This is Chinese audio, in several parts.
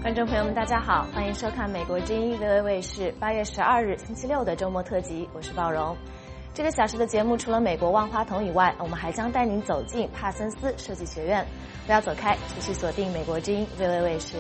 观众朋友们，大家好，欢迎收看美国之音 VOA 卫视8月12日星期六的周末特辑，我是鲍荣。这个小时的节目除了美国万花筒以外，我们还将带您走进帕森斯设计学院。不要走开，持续锁定美国之音 VOA 卫视。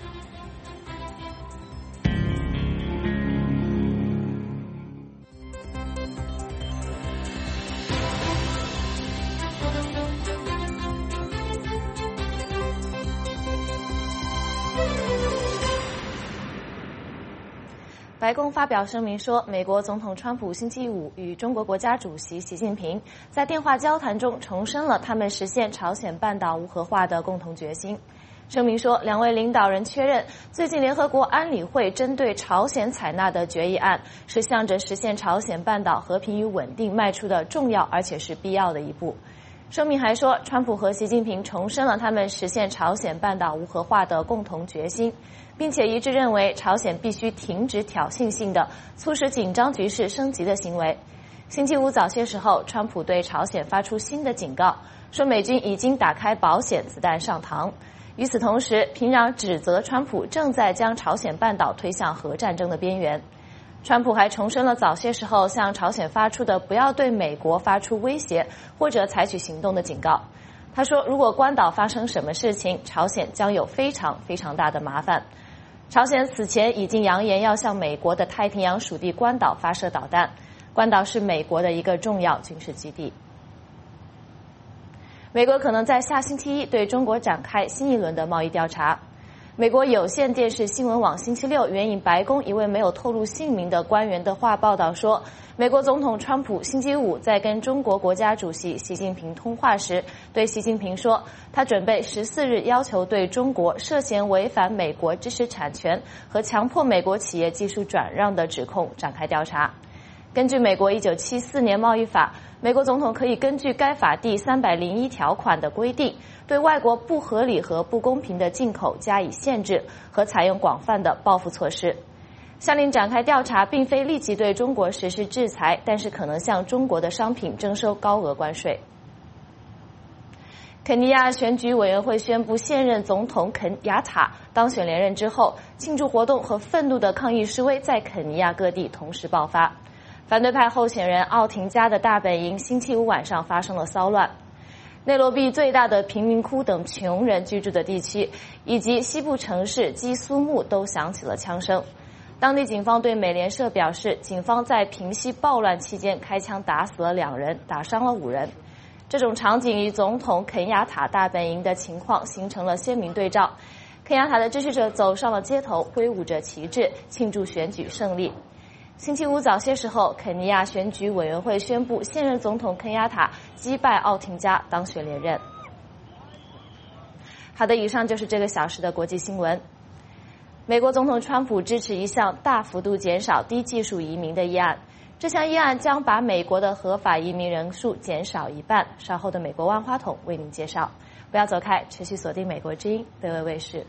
白宫发表声明说，美国总统川普星期五与中国国家主席习近平在电话交谈中重申了他们实现朝鲜半岛无核化的共同决心。声明说，两位领导人确认，最近联合国安理会针对朝鲜采纳的决议案是向着实现朝鲜半岛和平与稳定迈出的重要而且是必要的一步。声明还说，川普和习近平重申了他们实现朝鲜半岛无核化的共同决心，并且一致认为朝鲜必须停止挑衅性的促使紧张局势升级的行为。星期五早些时候，川普对朝鲜发出新的警告，说美军已经打开保险，子弹上膛。与此同时，平壤指责川普正在将朝鲜半岛推向核战争的边缘。川普还重申了早些时候向朝鲜发出的不要对美国发出威胁或者采取行动的警告。他说，如果关岛发生什么事情，朝鲜将有非常非常大的麻烦。朝鲜此前已经扬言要向美国的太平洋属地关岛发射导弹，关岛是美国的一个重要军事基地。美国可能在下星期一对中国展开新一轮的贸易调查。美国有线电视新闻网星期六援引白宫一位没有透露姓名的官员的话报道说，美国总统川普星期五在跟中国国家主席习近平通话时，对习近平说，他准备14日要求对中国涉嫌违反美国知识产权和强迫美国企业技术转让的指控展开调查。根据美国1974年贸易法，美国总统可以根据该法第301条款的规定，对外国不合理和不公平的进口加以限制和采用广泛的报复措施。下令展开调查并非立即对中国实施制裁，但是可能向中国的商品征收高额关税。肯尼亚选举委员会宣布现任总统肯雅塔当选连任之后，庆祝活动和愤怒的抗议示威在肯尼亚各地同时爆发。反对派候选人奥廷加的大本营星期五晚上发生了骚乱。内罗毕最大的贫民窟等穷人居住的地区，以及西部城市基苏木都响起了枪声。当地警方对美联社表示，警方在平息暴乱期间开枪打死了2人，打伤了5人。这种场景与总统肯雅塔大本营的情况形成了鲜明对照。肯雅塔的支持者走上了街头，挥舞着旗帜庆祝选举胜利。星期五早些时候，肯尼亚选举委员会宣布现任总统肯雅塔击败奥廷加当选连任。好的，以上就是这个小时的国际新闻。美国总统川普支持一项大幅度减少低技术移民的议案，这项议案将把美国的合法移民人数减少1半。稍后的美国万花筒为您介绍。不要走开，持续锁定美国之音 VOA 卫视。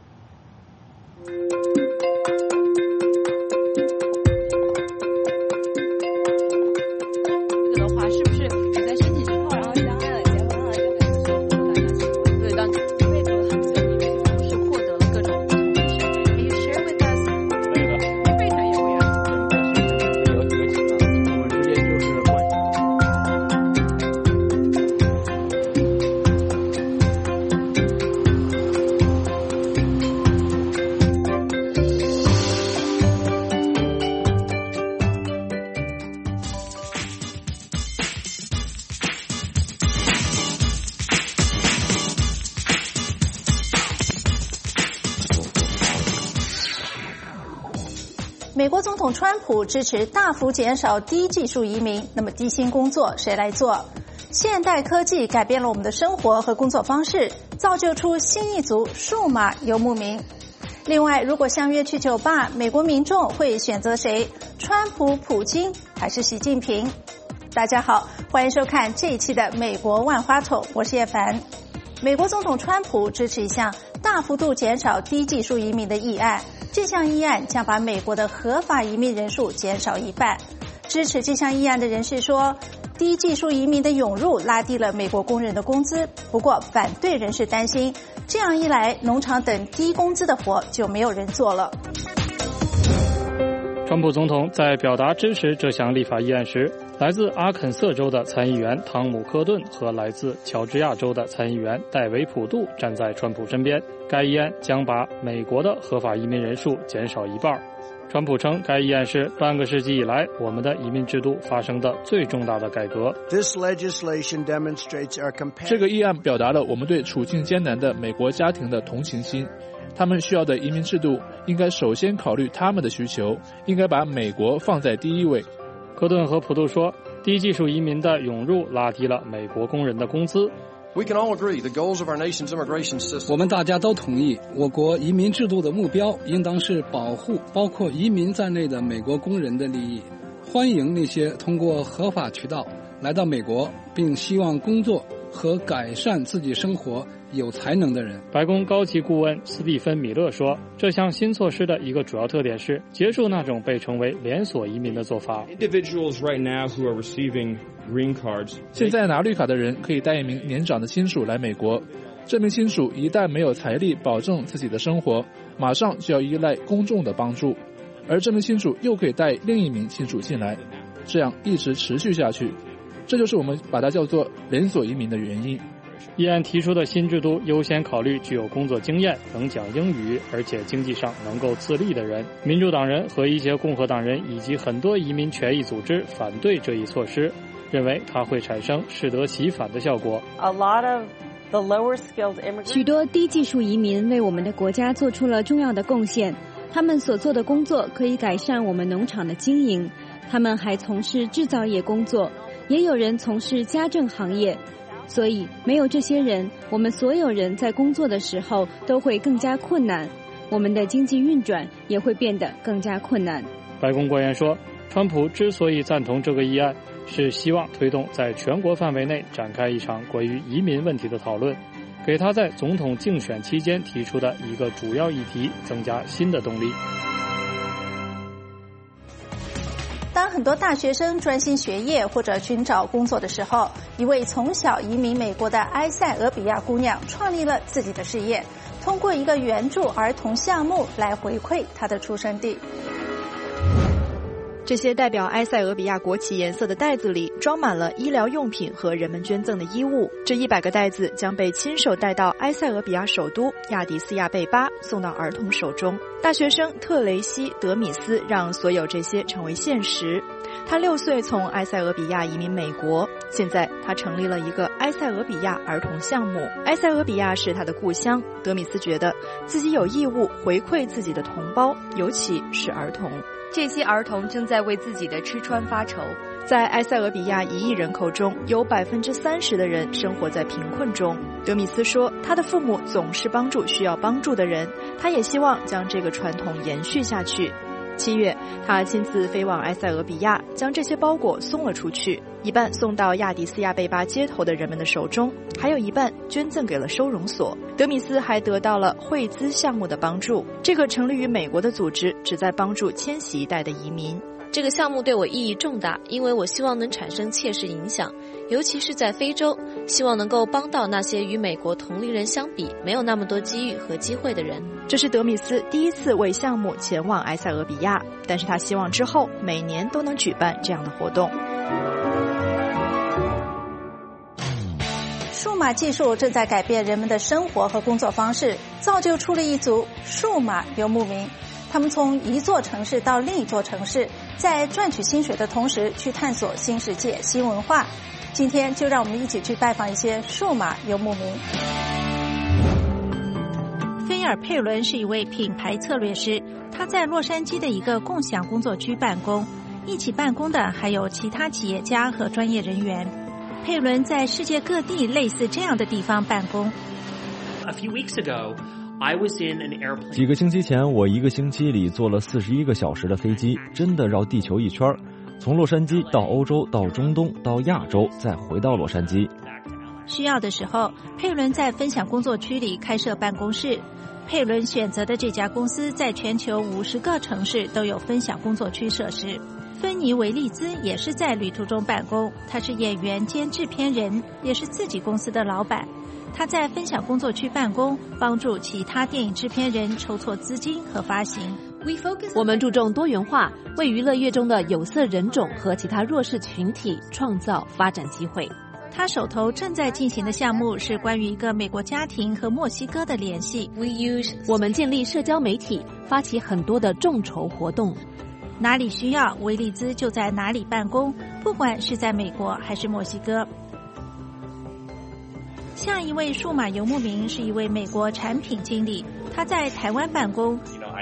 美国总统川普支持大幅减少低技术移民，那么低薪工作谁来做？现代科技改变了我们的生活和工作方式，造就出新一族数码游牧民。另外，如果相约去酒吧，美国民众会选择谁？川普、普京还是习近平？大家好，欢迎收看这一期的美国万花筒，我是叶凡。美国总统川普支持一项大幅度减少低技术移民的议案，这项议案将把美国的合法移民人数减少1半。支持这项议案的人士说， 低技术移民的涌入拉低了美国工人的工资，不过反对人士担心，这样一来，农场等低工资的活就没有人做了。 川普总统在表达支持这项立法议案时，来自阿肯色州的参议员汤姆·科顿和来自乔治亚州的参议员戴维·普杜站在川普身边。该议案将把美国的合法移民人数减少一半。川普称，该议案是半个世纪以来我们的移民制度发生的最重大的改革。 这个议案表达了我们对处境艰难的美国家庭的同情心。他们需要的移民制度应该首先考虑他们的需求，应该把美国放在第一位。 科顿和普杜说，低技术移民的涌入拉低了美国工人的工资。 我们大家都同意，我国移民制度的目标应当是保护包括移民在内的美国工人的利益，欢迎那些通过合法渠道来到美国并希望工作和改善自己生活有才能的人。 白宫高级顾问斯蒂芬·米勒说，这项新措施的一个主要特点是结束那种被称为连锁移民的做法。 现在拿绿卡的人可以带一名年长的亲属来美国，这名亲属一旦没有财力保证自己的生活，马上就要依赖公众的帮助，而这名亲属又可以带另一名亲属进来，这样一直持续下去。这就是我们把它叫做连锁移民的原因。 议案提出的新制度优先考虑具有工作经验、能讲英语，而且经济上能够自立的人。民主党人和一些共和党人以及很多移民权益组织反对这一措施，认为它会产生适得其反的效果。 许多低技术移民为我们的国家做出了重要的贡献，他们所做的工作可以改善我们农场的经营，他们还从事制造业工作，也有人从事家政行业。所以没有这些人，我们所有人在工作的时候都会更加困难，我们的经济运转也会变得更加困难。 白宫官员说，川普之所以赞同这个议案，是希望推动在全国范围内展开一场关于移民问题的讨论，给他在总统竞选期间提出的一个主要议题增加新的动力。 当很多大学生专心学业或者寻找工作的时候，一位从小移民美国的埃塞俄比亚姑娘创立了自己的事业，通过一个援助儿童项目来回馈她的出生地。 这些代表埃塞俄比亚国旗颜色的袋子里装满了医疗用品和人们捐赠的衣物，这100个袋子将被亲手带到埃塞俄比亚首都亚的斯亚贝巴，送到儿童手中。大学生特雷西·德米斯让所有这些成为现实。他6岁从埃塞俄比亚移民美国，现在他成立了一个埃塞俄比亚儿童项目。埃塞俄比亚是他的故乡，德米斯觉得自己有义务回馈自己的同胞，尤其是儿童。 这些儿童正在为自己的吃穿发愁。 在埃塞俄比亚1亿人口中，有30%的人生活在贫困中。德米斯说，他的父母总是帮助需要帮助的人，他也希望将这个传统延续下去。7月，他亲自飞往埃塞俄比亚，将这些包裹送了出去，一半送到亚的斯亚贝巴街头的人们的手中，还有一半捐赠给了收容所。德米斯还得到了惠兹项目的帮助，这个成立于美国的组织旨在帮助迁徙一代的移民。 这个项目对我意义重大，因为我希望能产生切实影响，尤其是在非洲，希望能够帮到那些与美国同龄人相比没有那么多机遇和机会的人。 这是德米斯第一次为项目前往埃塞俄比亚，但是他希望之后每年都能举办这样的活动。 数码技术正在改变人们的生活和工作方式，造就出了一族数码游牧民。他们从一座城市到另一座城市，在赚取薪水的同时去探索新世界、新文化。今天就让我们一起去拜访一些数码游牧民。菲尔·佩伦是一位品牌策略师，他在洛杉矶的一个共享工作区办公，一起办公的还有其他企业家和专业人员。佩伦在世界各地类似这样的地方办公。 几个星期前，我1个星期里坐了41个小时的飞机，真的绕地球一圈，从洛杉矶到欧洲，到中东，到亚洲，再回到洛杉矶。 需要的时候，佩伦在分享工作区里开设办公室。佩伦选择的这家公司在全球50个城市都有分享工作区设施。 芬妮·维利兹也是在旅途中办公，她是演员兼制片人，也是自己公司的老板。她在分享工作区办公，帮助其他电影制片人筹措资金和发行。 我们注重多元化，为娱乐业中的有色人种和其他弱势群体创造发展机会。 他手头正在进行的项目是关于一个美国家庭和墨西哥的联系。 我们建立社交媒体，发起很多的众筹活动。 哪里需要，维利兹就在哪里办公，不管是在美国还是墨西哥。下一位数码游牧民是一位美国产品经理，他在台湾办公。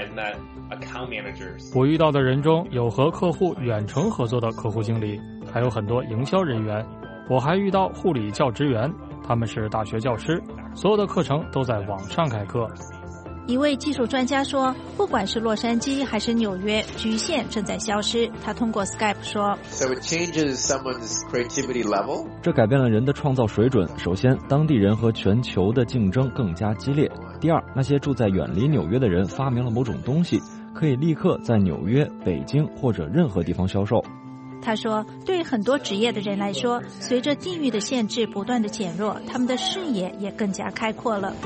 我遇到的人中有和客户远程合作的客户经理，还有很多营销人员。我还遇到护理教职员，他们是大学教师，所有的课程都在网上开课。 一位技术专家说，不管是洛杉矶还是纽约，局限正在消失。他通过 Skype 说 So it changes someone's creativity level. 这改变了人的创造水准。首先，当地人和全球的竞争更加激烈。第二，那些住在远离纽约的人发明了某种东西，可以立刻在纽约、北京或者任何地方销售。 他说，对很多职业的人来说，随着地域的限制不断的减弱，他们的视野也更加开阔了。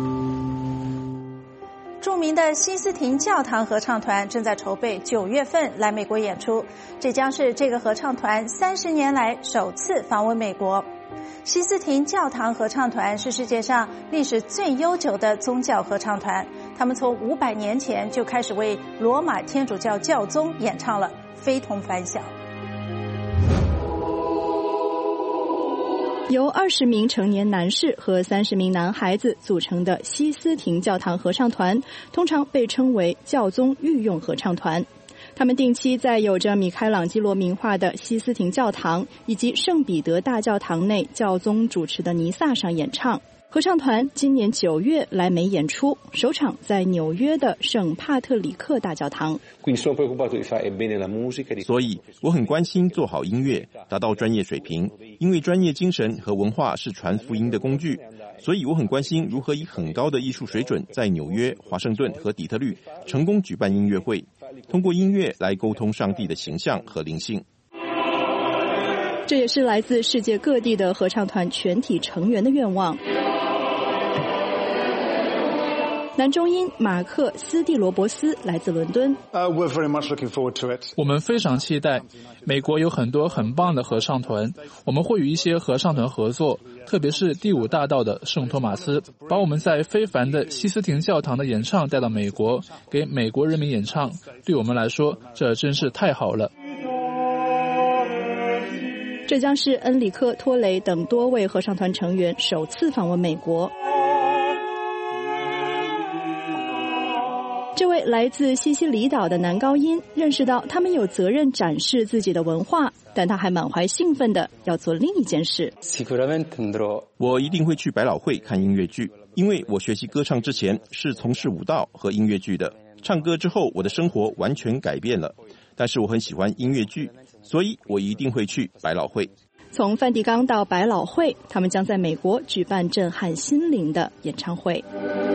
著名的西斯廷教堂合唱团正在筹备9月份来美国演出，这将是这个合唱团30年来首次访问美国。西斯廷教堂合唱团是世界上历史最悠久的宗教合唱团，他们从500年前就开始为罗马天主教教宗演唱了，非同凡响。 由20名成年男士和30名男孩子组成的西斯廷教堂合唱团，通常被称为教宗御用合唱团。他们定期在有着米开朗基罗名画的西斯廷教堂以及圣彼得大教堂内教宗主持的弥撒上演唱。合唱团今年9月来美演出，首场在纽约的圣帕特里克大教堂。 所以我很关心做好音乐，达到专业水平，因为专业精神和文化是传福音的工具。所以我很关心如何以很高的艺术水准在纽约、华盛顿和底特律成功举办音乐会，通过音乐来沟通上帝的形象和灵性。 这也是来自世界各地的合唱团全体成员的愿望。男中音马克·斯蒂罗伯斯来自伦敦。 We're very much looking forward to it. 我们非常期待。美国有很多很棒的合唱团，我们会与一些合唱团合作，特别是第5大道的圣托马斯，把我们在非凡的西斯廷教堂的演唱带到美国，给美国人民演唱。对我们来说，这真是太好了。 这将是恩里克·托雷等多位合唱团成员首次访问美国。这位来自西西里岛的男高音认识到他们有责任展示自己的文化，但他还满怀兴奋的要做另一件事。 我一定会去百老汇看音乐剧，因为我学习歌唱之前是从事舞蹈和音乐剧的。唱歌之后，我的生活完全改变了，但是我很喜欢音乐剧，所以我一定会去百老汇。 从梵蒂冈到百老汇，他们将在美国举办震撼心灵的演唱会。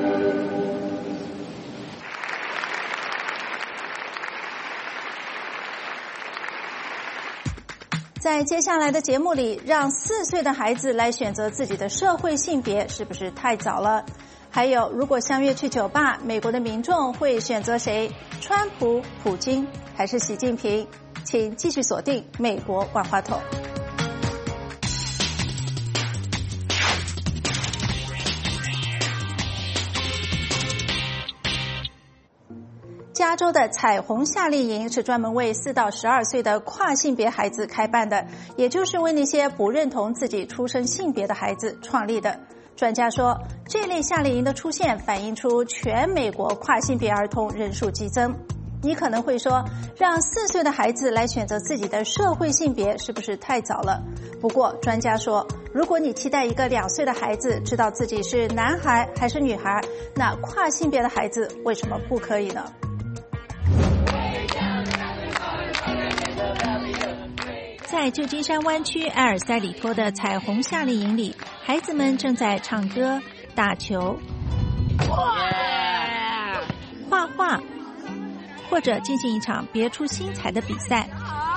在接下来的节目里，让4岁的孩子来选择自己的社会性别是不是太早了？还有，如果相约去酒吧，美国的民众会选择谁？川普、普京还是习近平？请继续锁定美国万花筒。加州的彩虹夏令营是专门为4到12岁的跨性别孩子开办的，也就是为那些不认同自己出生性别的孩子创立的。专家说，这类夏令营的出现反映出全美国跨性别儿童人数激增。你可能会说，让4岁的孩子来选择自己的社会性别是不是太早了？不过专家说，如果你期待一个2岁的孩子知道自己是男孩还是女孩，那跨性别的孩子为什么不可以呢？在旧金山湾区埃尔塞里托的彩虹夏令营里，孩子们正在唱歌、打球、画画，或者进行一场别出心裁的比赛。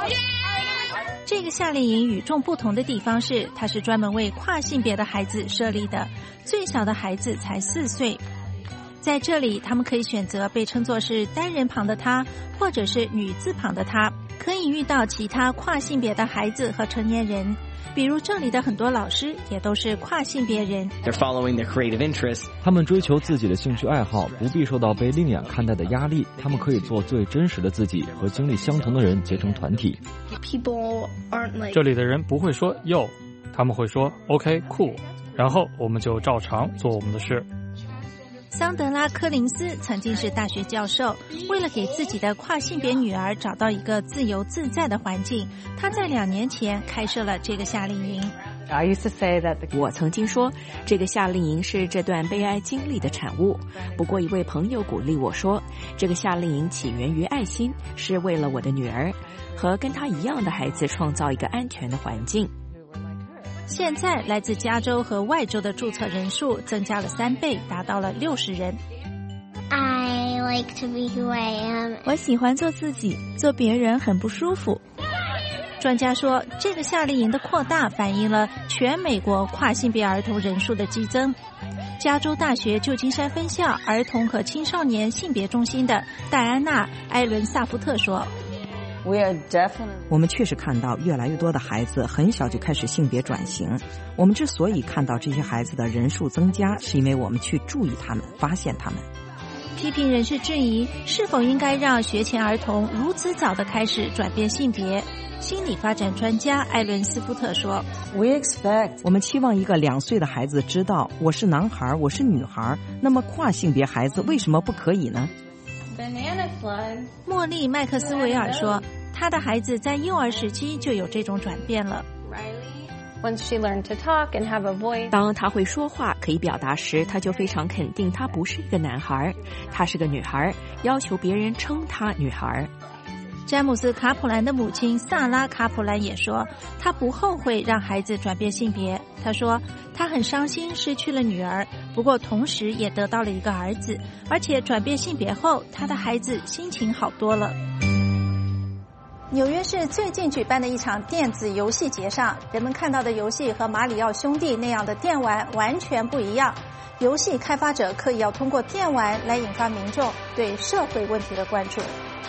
这个夏令营与众不同的地方是，它是专门为跨性别的孩子设立的，最小的孩子才4岁。在这里，他们可以选择被称作是单人旁的他，或者是女字旁的他，可以遇到其他跨性别的孩子和成年人。比如这里的很多老师也都是跨性别人。 They're following their creative interests. 他们追求自己的兴趣爱好，不必受到被另眼看待的压力。他们可以做最真实的自己，和经历相同的人结成团体。 People aren't like. 这里的人不会说 yo， 他们会说 OK cool， 然后我们就照常做我们的事。 桑德拉·柯林斯曾经是大学教授，为了给自己的跨性别女儿找到一个自由自在的环境，他在2年前开设了这个夏令营。 我曾经说，这个夏令营是这段悲哀经历的产物。不过一位朋友鼓励我说，这个夏令营起源于爱心，是为了我的女儿和跟她一样的孩子创造一个安全的环境。 现在来自加州和外州的注册人数增加了3倍，达到了60人。 I like to be who I am. 我喜欢做自己，做别人很不舒服。 专家说，这个夏令营的扩大反映了全美国跨性别儿童人数的激增。加州大学旧金山分校儿童和青少年性别中心的戴安娜·埃伦萨夫特说， 我们确实看到越来越多的孩子很小就开始性别转型。我们之所以看到这些孩子的人数增加，是因为我们去注意他们，发现他们。 批评人士质疑，是否应该让学前儿童如此早的开始转变性别。心理发展专家艾伦斯福特说， 我们期望一个2岁的孩子知道我是男孩，我是女孩，那么跨性别孩子为什么不可以呢？ 茉莉·麦克斯韦尔说，她的孩子在幼儿时期就有这种转变了。 当他会说话可以表达时，他就非常肯定他不是一个男孩，他是个女孩，要求别人称他女孩。 詹姆斯·卡普兰的母亲萨拉·卡普兰也说，她不后悔让孩子转变性别。她说，她很伤心失去了女儿，不过同时也得到了一个儿子，而且转变性别后，她的孩子心情好多了。 纽约市最近举办的一场电子游戏节上，人们看到的游戏和马里奥兄弟那样的电玩完全不一样。游戏开发者刻意要通过电玩来引发民众对社会问题的关注。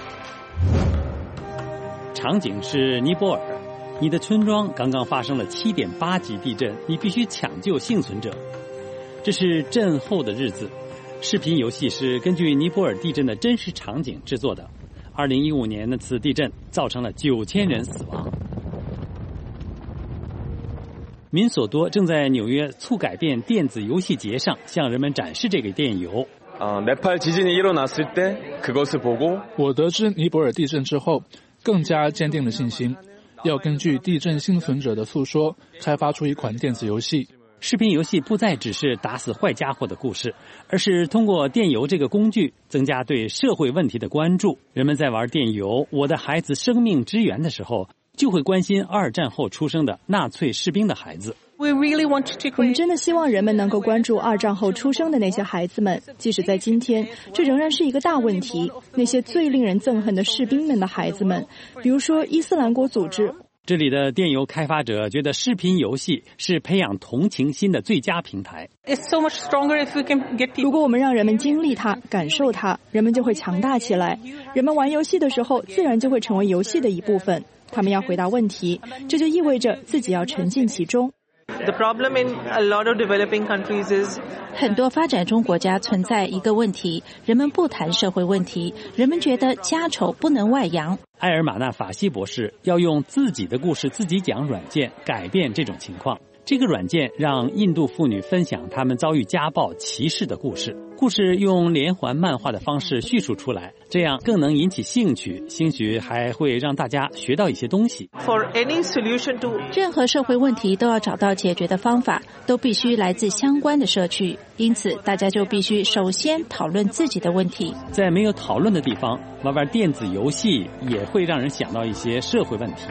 场景是尼泊尔，你的村庄刚刚发生了7.8级地震，你必须抢救幸存者。这是震后的日子。视频游戏是根据尼泊尔地震的真实场景制作的。2015年那次地震造成了9000人死亡。民索多正在纽约促改变电子游戏节上向人们展示这个电游。 我得知尼泊尔地震之后，更加坚定了信心，要根据地震幸存者的诉说，开发出一款电子游戏。 视频游戏不再只是打死坏家伙的故事，而是通过电游这个工具增加对社会问题的关注。人们在玩电游《我的孩子生命之源》的时候，就会关心2战后出生的纳粹士兵的孩子。 我们真的希望人们能够关注2战后出生的那些孩子们，即使在今天，这仍然是一个大问题。那些最令人憎恨的士兵们的孩子们，比如说伊斯兰国组织。 这里的电游开发者觉得视频游戏是培养同情心的最佳平台。 如果我们让人们经历它、感受它，人们就会强大起来。人们玩游戏的时候，自然就会成为游戏的一部分。他们要回答问题，这就意味着自己要沉浸其中。 很多发展中国家存在一个问题，人们不谈社会问题，人们觉得家丑不能外扬。 埃尔马纳法西博士要用自己的故事自己讲软件改变这种情况。这个软件让印度妇女分享她们遭遇家暴、歧视的故事，故事用连环漫画的方式叙述出来，这样更能引起兴趣，兴许还会让大家学到一些东西。 任何社会问题都要找到解决的方法，都必须来自相关的社区，因此大家就必须首先讨论自己的问题。 在没有讨论的地方，玩电子游戏也会让人想到一些社会问题。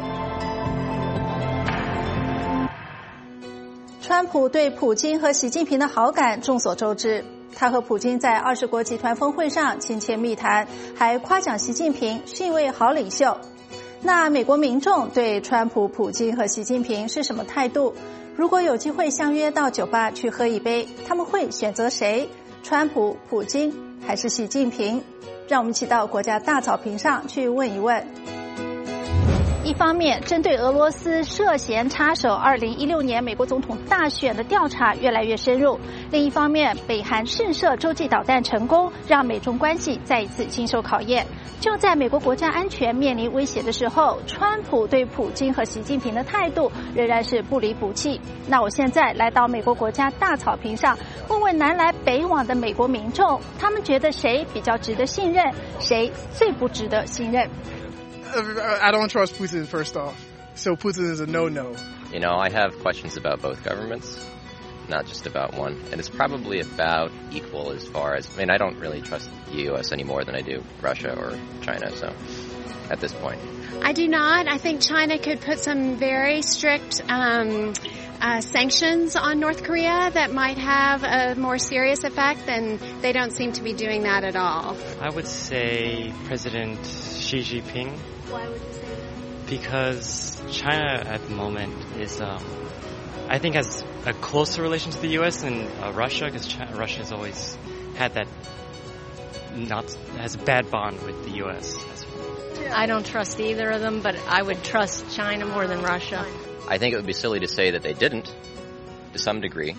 川普对普京和习近平的好感众所周知，他和普京在20国集团峰会上亲切密谈，还夸奖习近平是一位好领袖。 那美国民众对川普、普京和习近平是什么态度？如果有机会相约到酒吧去喝一杯，他们会选择谁？川普、普京还是习近平？让我们一起到国家大草坪上去问一问。一方面，针对俄罗斯涉嫌插手2016年美国总统大选的调查越来越深入；另一方面，北韩试射洲际导弹成功，让美中关系再一次经受考验。就在美国国家安全面临威胁的时候，川普对普京和习近平的态度仍然是不离不弃。那我现在来到美国国家大草坪上，问问南来北往的美国民众，他们觉得谁比较值得信任，谁最不值得信任 ？I don't trust Putin, first off. So Putin is a no-no. You know, I have questions about both governments, not just about one. And it's probably about equal as far as... I mean, I don't really trust the U.S. any more than I do Russia or China, so at this point. I do not. I think China could put some very strict sanctions on North Korea that might have a more serious effect, and they don't seem to be doing that at all. I would say President Xi Jinping. Why would you say that? Because China at the moment is, I think, has a closer relation to the U.S. than Russia, because Russia has always had that, has a bad bond with the U.S. I don't trust either of them, but I would trust China more than Russia. I think it would be silly to say that they didn't, to some degree.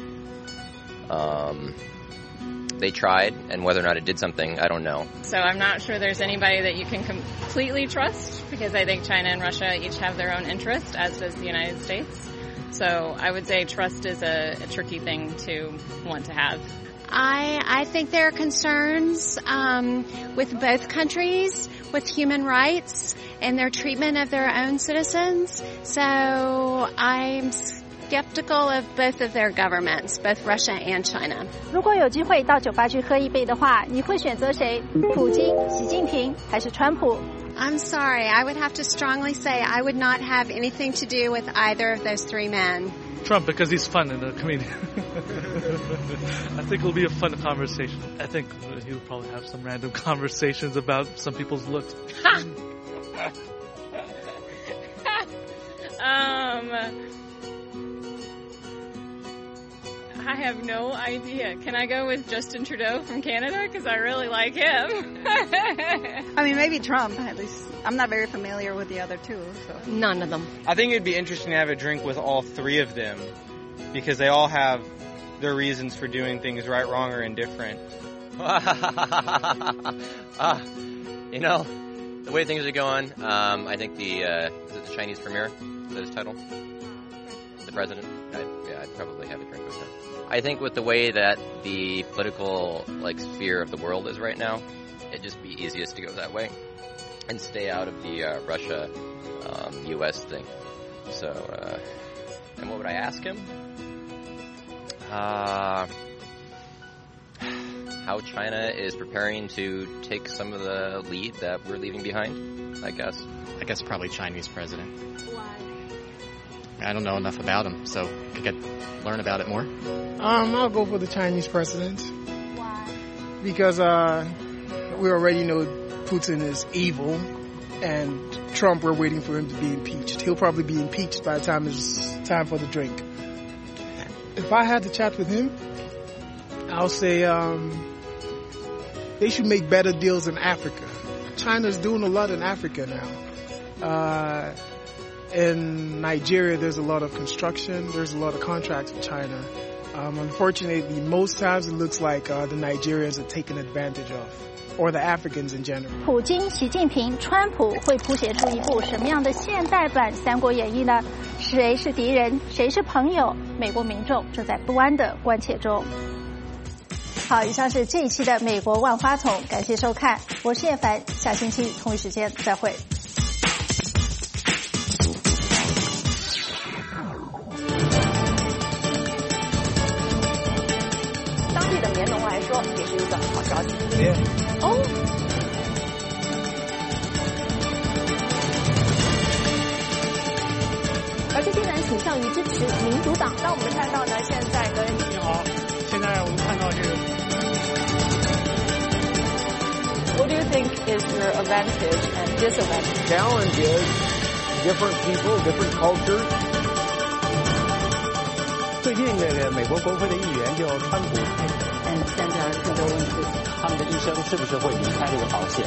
They tried, and whether or not it did something, I don't know. So I'm not sure there's anybody that you can completely trust, because I think China and Russia each have their own interest, as does the United States. So I would say trust is a tricky thing to want to have. I think there are concerns with both countries, with human rights and their treatment of their own citizens. So I'm skeptical of both of their governments, both Russia and China. 如果有机会到酒吧去喝一杯的话，你会选择谁？普京、习近平还是川普？ I'm sorry, I would have to strongly say I would not have anything to do with either of those three men. Trump, because he's fun and a comedian. I think it'll be a fun conversation. I think he'll probably have some random conversations about some people's looks. I have no idea. Can I go with Justin Trudeau from Canada? Because I really like him. I mean, maybe Trump, at least. I'm not very familiar with the other two. So. None of them. I think it'd be interesting to have a drink with all three of them, because they all have their reasons for doing things right, wrong, or indifferent. You know, the way things are going, I think is it the Chinese premier? Is that his title? The president? I'd probably have a drink with him. I think with the way that the political sphere of the world is right now, it'd just be easiest to go that way and stay out of the Russia U.S. thing. So, and what would I ask him? How China is preparing to take some of the lead that we're leaving behind, I guess. I guess probably Chinese president. Why? I don't know enough about him, so I could learn about it more. I'll go for the Chinese president. Why? Because we already know Putin is evil, and Trump, we're waiting for him to be impeached. He'll probably be impeached by the time it's time for the drink. If I had to chat with him, I'll say they should make better deals in Africa. China's doing a lot in Africa now. In Nigeria, there's a lot of construction. There's a lot of contracts with China. Unfortunately, most times it looks like the Nigerians are taken advantage of, or the Africans in general. 普京、习近平、川普会谱写出一部什么样的现代版《三国演义》呢？谁是敌人，谁是朋友？美国民众正在不安的关切中。好，以上是这一期的美国万花筒，感谢收看，我是叶凡，下星期同一时间再会。 联盟来说也是一个好消息。哦，而且竟然倾向于支持民主党。那我们看到呢，现在跟你好，现在我们看到这个。 What do you think is your advantage and disadvantage? Challenge is different people, different cultures. 最近这个美国国会的议员就川普， 现在更多问题， 他们的一生是不是会离开这个保险？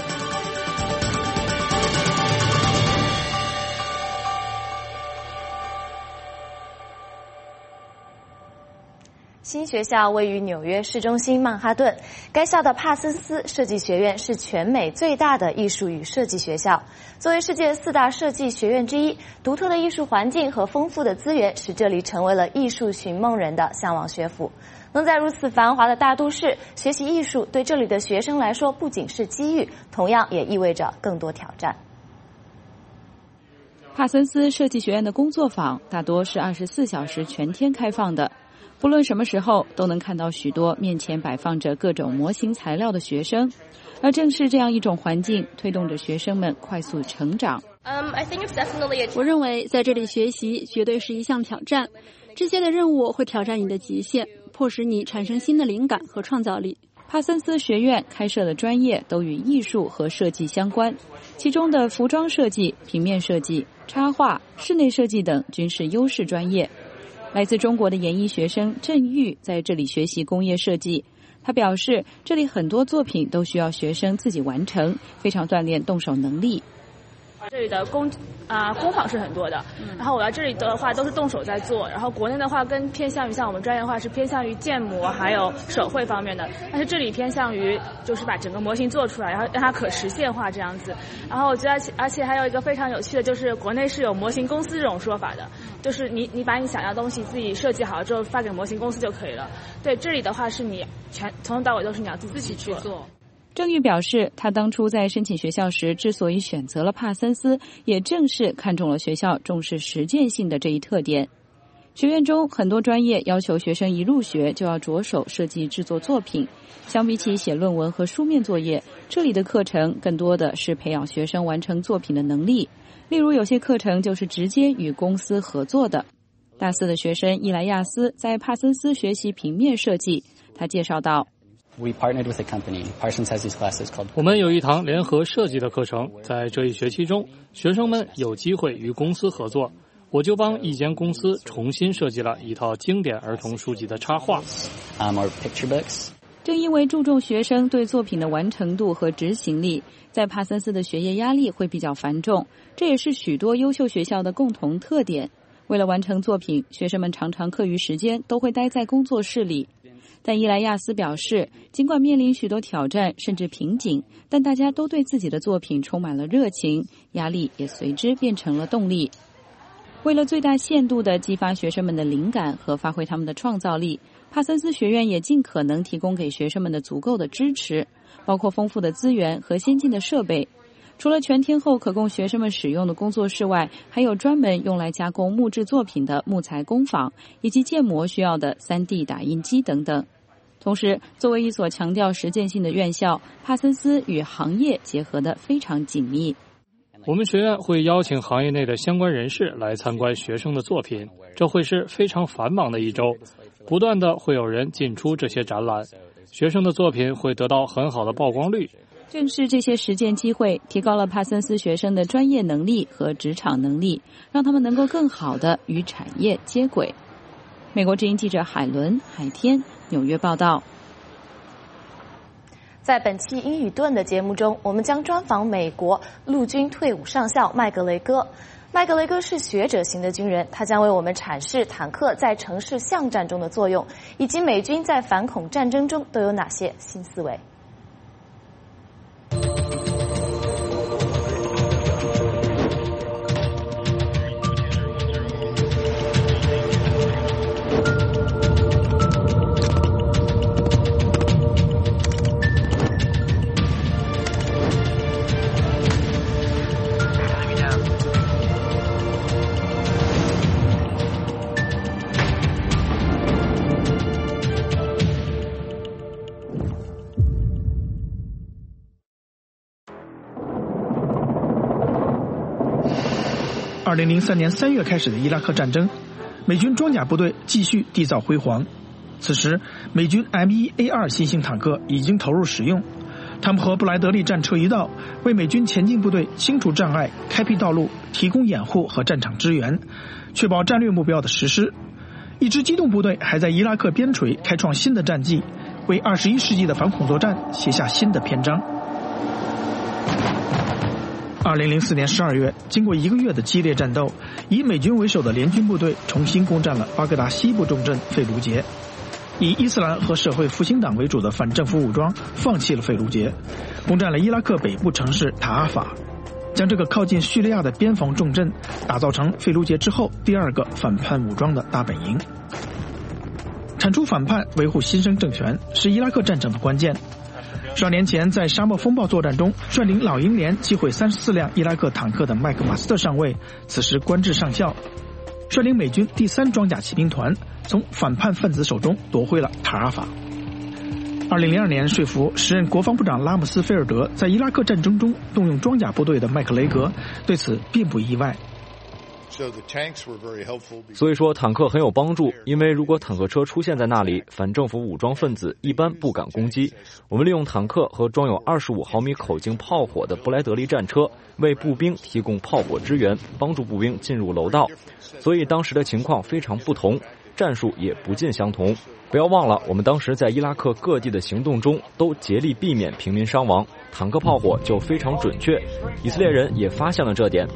新学校位于纽约市中心曼哈顿，该校的帕森斯设计学院是全美最大的艺术与设计学校。作为世界4大设计学院之一，独特的艺术环境和丰富的资源使这里成为了艺术寻梦人的向往学府。能在如此繁华的大都市学习艺术，对这里的学生来说不仅是机遇，同样也意味着更多挑战。 帕森斯设计学院的工作坊大多是24小时全天开放的，不论什么时候都能看到许多面前摆放着各种模型材料的学生，而正是这样一种环境推动着学生们快速成长。 我认为在这里学习绝对是一项挑战，这些的任务会挑战你的极限，迫使你产生新的灵感和创造力。 帕森斯学院开设的专业都与艺术和设计相关，其中的服装设计、平面设计、插画、室内设计等均是优势专业。来自中国的研一学生郑玉在这里学习工业设计，他表示这里很多作品都需要学生自己完成，非常锻炼动手能力。 这里的工坊是很多的，然后我来这里的话都是动手在做，然后国内的话更偏向于像我们专业的话是偏向于建模还有手绘方面的，但是这里偏向于就是把整个模型做出来，然后让它可实现化这样子。然后我觉得而且还有一个非常有趣的就是国内是有模型公司这种说法的，就是你把你想要的东西自己设计好了之后发给模型公司就可以了。对，这里的话是你从头到尾都是你要自己去做。 郑玉表示，他当初在申请学校时之所以选择了帕森斯，也正是看中了学校重视实践性的这一特点。学院中很多专业要求学生一入学就要着手设计制作作品，相比起写论文和书面作业，这里的课程更多的是培养学生完成作品的能力。例如有些课程就是直接与公司合作的。大4的学生伊莱亚斯在帕森斯学习平面设计，他介绍道， 我们有一堂联合设计的课程，在这一学期中，学生们有机会与公司合作。我就帮一间公司重新设计了一套经典儿童书籍的插画。 正因为注重学生对作品的完成度和执行力，在帕森斯的学业压力会比较繁重，这也是许多优秀学校的共同特点。为了完成作品，学生们常常课余时间都会待在工作室里。但伊莱亚斯表示，尽管面临许多挑战甚至瓶颈，但大家都对自己的作品充满了热情，压力也随之变成了动力。为了最大限度地激发学生们的灵感和发挥他们的创造力，帕森斯学院也尽可能提供给学生们的足够的支持，包括丰富的资源和先进的设备。除了全天候可供学生们使用的工作室外，还有专门用来加工木质作品的木材工坊，以及建模需要的 3D 打印机等等。同时，作为一所强调实践性的院校，帕森斯与行业结合得非常紧密。 我们学院会邀请行业内的相关人士来参观学生的作品，这会是非常繁忙的一周，不断的会有人进出这些展览，学生的作品会得到很好的曝光率。 正是这些实践机会提高了帕森斯学生的专业能力和职场能力，让他们能够更好地与产业接轨。美国之音记者海伦、海天纽约报道。 在本期英语盾的节目中，我们将专访美国陆军退伍上校麦格雷戈。麦格雷戈是学者型的军人，他将为我们阐释坦克在城市巷战中的作用，以及美军在反恐战争中都有哪些新思维。 2003年3月开始的伊拉克战争，美军装甲部队继续缔造辉煌。此时，美军M1A2 新型坦克已经投入使用， 他们和布莱德利战车一道，为美军前进部队清除障碍、开辟道路、提供掩护和战场支援，确保战略目标的实施。一支机动部队还在伊拉克边陲开创新的战绩，为21世纪的反恐作战写下新的篇章。2004年12月，经过1个月的激烈战斗，以美军为首的联军部队重新攻占了巴格达西部重镇费卢杰。以伊斯兰和社会复兴党为主的反政府武装放弃了费卢杰，攻占了伊拉克北部城市塔阿法，将这个靠近叙利亚的边防重镇打造成费卢杰之后第2个反叛武装的大本营。铲除反叛，维护新生政权是伊拉克战争的关键。12年前在沙漠风暴作战中率领老鹰连击毁34辆伊拉克坦克的麦克马斯特上尉，此时官至上校，率领美军第3装甲骑兵团从反叛分子手中夺回了塔阿法。2002年说服时任国防部长拉姆斯菲尔德在伊拉克战争中动用装甲部队的麦克雷格对此并不意外。 所以说坦克很有帮助，因为如果坦克车出现在那里，反政府武装分子一般不敢攻击。我们利用坦克和装有25毫米口径炮火的布莱德利战车为步兵提供炮火支援，帮助步兵进入楼道。所以当时的情况非常不同，战术也不尽相同。不要忘了，我们当时在伊拉克各地的行动中都竭力避免平民伤亡，坦克炮火就非常准确。以色列人也发现了这点。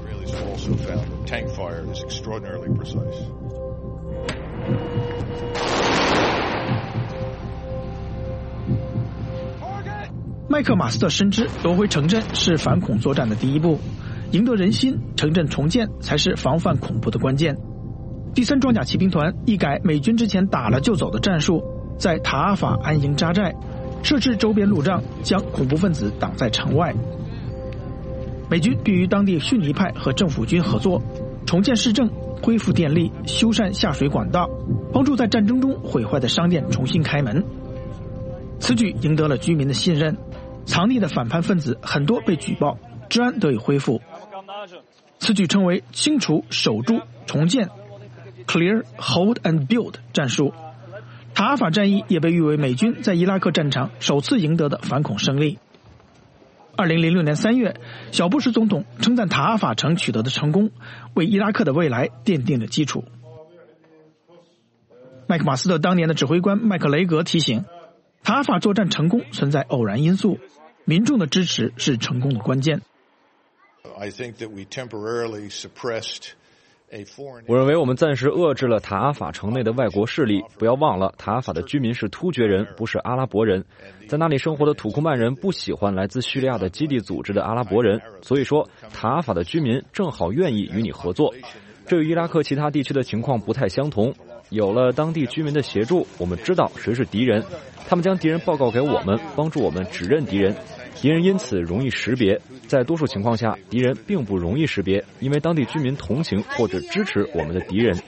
麦克马斯特深知夺回城镇是反恐作战的第一步，赢得人心，城镇重建才是防范恐怖的关键。第3装甲骑兵团一改美军之前打了就走的战术，在塔阿法安营扎寨，设置周边路障，将恐怖分子挡在城外。美军并与当地逊尼派和政府军合作，重建市政，恢复电力，修缮下水管道，帮助在战争中毁坏的商店重新开门。此举赢得了居民的信任，藏匿的反叛分子很多被举报，治安得以恢复。此举称为清除、守住、重建 Clear, Hold and Build 战术。塔阿法战役也被誉为美军在伊拉克战场首次赢得的反恐胜利。2006年3月，小布什总统称赞塔阿法城取得的成功，为伊拉克的未来奠定了基础。麦克马斯特当年的指挥官麦克雷格提醒，塔阿法作战成功存在偶然因素，民众的支持是成功的关键。 我认为我们暂时遏制了塔阿法城内的外国势力。不要忘了，塔阿法的居民是突厥人，不是阿拉伯人。在那里生活的土库曼人不喜欢来自叙利亚的基地组织的阿拉伯人，所以说塔阿法的居民正好愿意与你合作。这与伊拉克其他地区的情况不太相同。有了当地居民的协助，我们知道谁是敌人，他们将敌人报告给我们，帮助我们指认敌人。敌人因此容易识别，在多数情况下，敌人并不容易识别，因为当地居民同情或者支持我们的敌人。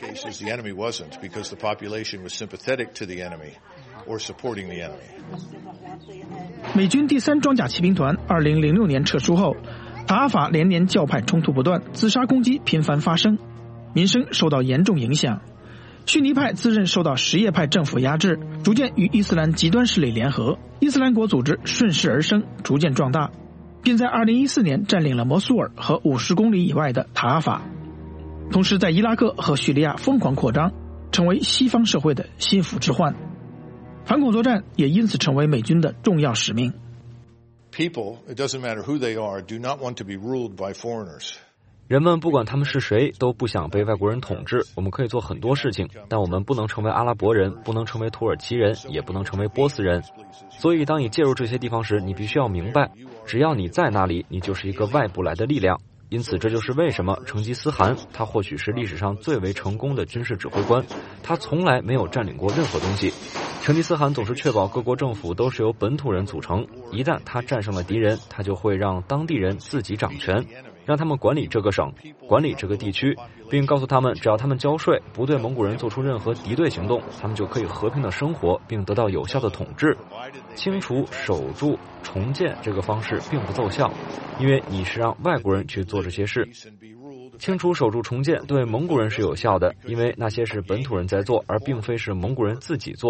美军第3装甲骑兵团2006年撤出后，塔阿法连年教派冲突不断，自杀攻击频繁发生，民生受到严重影响。逊尼派自认受到什叶派政府压制，逐渐与伊斯兰极端势力联合，伊斯兰国组织顺势而生，逐渐壮大，并在2014年占领了摩苏尔和50公里以外的塔阿法，同时在伊拉克和叙利亚疯狂扩张，成为西方社会的心腹之患。反恐作战也因此成为美军的重要使命。 People, it doesn't matter who they are, do not want to be ruled by foreigners. 人们不管他们是谁，都不想被外国人统治。我们可以做很多事情，但我们不能成为阿拉伯人，不能成为土耳其人，也不能成为波斯人。所以当你介入这些地方时，你必须要明白，只要你在那里，你就是一个外部来的力量。因此这就是为什么成吉思汗他或许是历史上最为成功的军事指挥官，他从来没有占领过任何东西。成吉思汗总是确保各国政府都是由本土人组成，一旦他战胜了敌人，他就会让当地人自己掌权，让他们管理这个省，管理这个地区，并告诉他们只要他们交税，不对蒙古人做出任何敌对行动，他们就可以和平的生活并得到有效的统治。清除、守住、重建这个方式并不奏效，因为你是让外国人去做这些事。清除、守住、重建对蒙古人是有效的，因为那些是本土人在做，而并非是蒙古人自己做。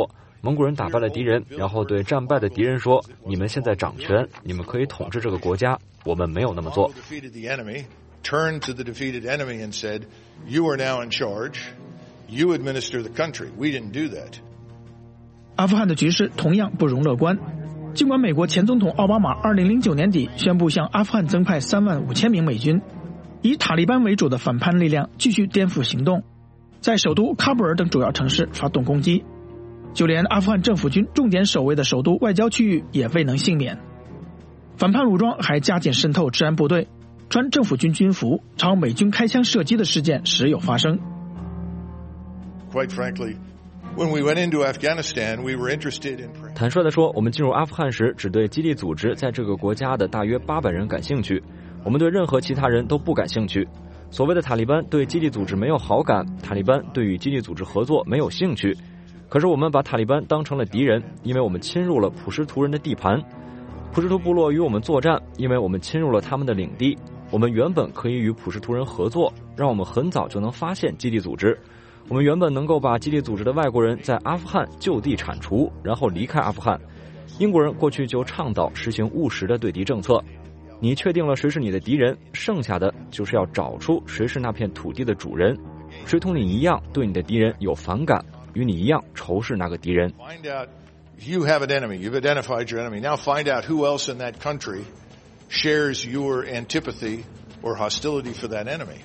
蒙古人打败了敌人，然后对战败的敌人说：“你们现在掌权，你们可以统治这个国家。”我们没有那么做。 Turned to the defeated enemy and said, "You are now in charge. You administer the country." We didn't do that. 阿富汗的局势同样不容乐观。尽管美国前总统奥巴马2009年底宣布向阿富汗增派35000名美军，以塔利班为主的反叛力量继续颠覆行动，在首都喀布尔等主要城市发动攻击，就连阿富汗政府军重点守卫的首都外交区域也未能幸免。反叛武装还加紧渗透治安部队，穿政府军军服朝美军开枪射击的事件时有发生。 Quite frankly, when we went into Afghanistan, we were interested in... 坦率地说，我们进入阿富汗时只对基地组织在这个国家的大约800人感兴趣，我们对任何其他人都不感兴趣。所谓的塔利班对基地组织没有好感，塔利班对与基地组织合作没有兴趣。可是我们把塔利班当成了敌人，因为我们侵入了普什图人的地盘。普什图部落与我们作战，因为我们侵入了他们的领地。我们原本可以与普什图人合作，让我们很早就能发现基地组织。我们原本能够把基地组织的外国人在阿富汗就地铲除，然后离开阿富汗。英国人过去就倡导实行务实的对敌政策。你确定了谁是你的敌人，剩下的就是要找出谁是那片土地的主人，谁同你一样对你的敌人有反感，与你一样仇视那个敌人。 You have an enemy. You've identified your enemy. Now find out who else in that country shares your antipathy or hostility for that enemy.